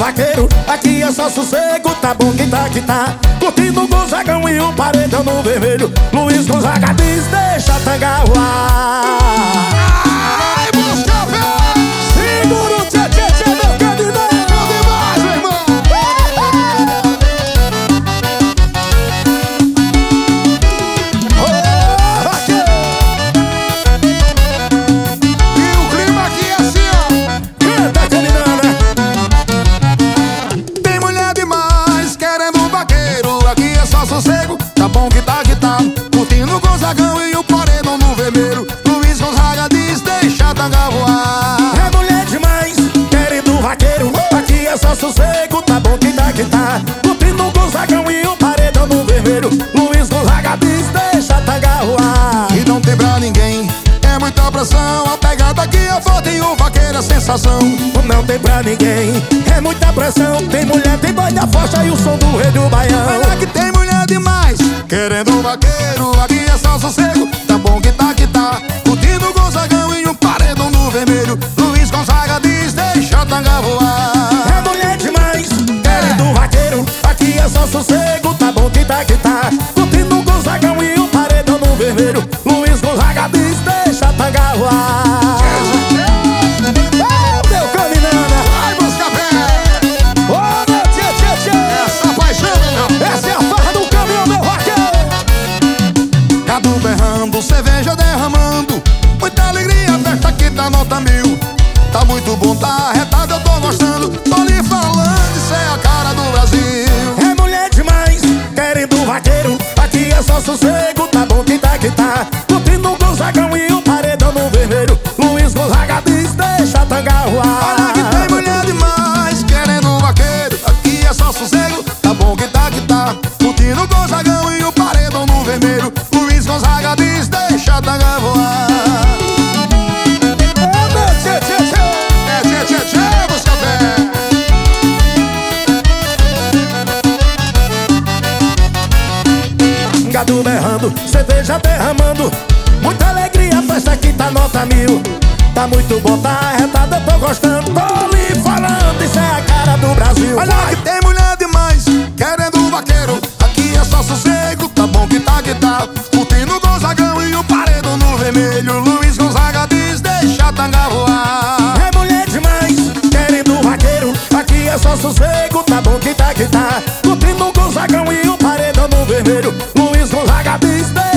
vaqueiro, aqui é só sossego, tá bom que tá. Curtindo o Gonzagão e o paredão no vermelho. Luiz Gonzaga diz, deixa a tanga voar. Ai, busca ver! Segura o tchê, tchê, tchê, meu candidato. Bom demais, meu irmão! E o clima aqui é assim, ó. Canta, caninana. Tem mulher demais querendo um vaqueiro, aqui é só sossego, tá bom que tá. Curtindo o Gonzagão e o paredão no vermelho. Luiz Gonzaga diz, deixa a tanga voar. É mulher demais, querendo vaqueiro, aqui é só sossego, tá bom que tá. Curtindo o Gonzagão e o paredão no vermelho. Luiz Gonzaga diz, deixa a tanga voar. E não tem pra ninguém, é muita pressão. A pegada aqui é forte e o vaqueiro é sensação. Não tem pra ninguém, é muita pressão. Tem mulher, tem doida forte e o som do rei do baião. Olha que tem mulher demais querendo um vaqueiro, aqui é só sossego, tá bom que tá. Curtindo o Gonzagão e um paredão no vermelho. Luiz Gonzaga diz, deixa a tanga voar. É mulher demais, querendo vaqueiro, aqui é só sossego, tá bom que tá. Curtindo o Gonzagão e o paredão no vermelho. Luiz Gonzaga diz, deixa a tanga voar. Meu caminhana, Ai, busca ver! ô meu tchê, tchê, tchê. Essa paixão, meu. Essa é a farra do caminhão, meu vaqueiro. Gado berrando, cerveja derramando, muita alegria, a festa aqui tá nota 1000. Tá muito bom, tá arretado, eu tô gostando. Tô lhe falando, isso é a cara do Brasil. É mulher demais, querendo vaqueiro, aqui é só sossego, tá bom que tá. Curtindo o Gonzagão e o paredão no vermelho. Luiz Gonzaga diz, deixa a tanga voar. Olha que tem mulher demais querendo um vaqueiro, aqui é só sossego, tá bom que tá. Curtindo o Gonzagão e o paredão no vermelho. Luiz Gonzaga diz, deixa a tanga voar. Ô meu tchê, tchê, tchê. É tchê, busca ver! Gado berrando, cerveja derramando, muita alegria, a festa aqui tá nota 1000. Tá muito bom, tá arretado, eu tô gostando. Tô lhe falando, isso é a cara do Brasil. Olha que tem mulher demais querendo um vaqueiro, aqui é só sossego, tá bom que tá. Curtindo o Gonzagão e o paredão no vermelho. Luiz Gonzaga diz, deixa a tanga voar. É mulher demais, querendo vaqueiro, aqui é só sossego, tá bom que tá. Curtindo o Gonzagão e o paredão no vermelho. Luiz Gonzaga diz,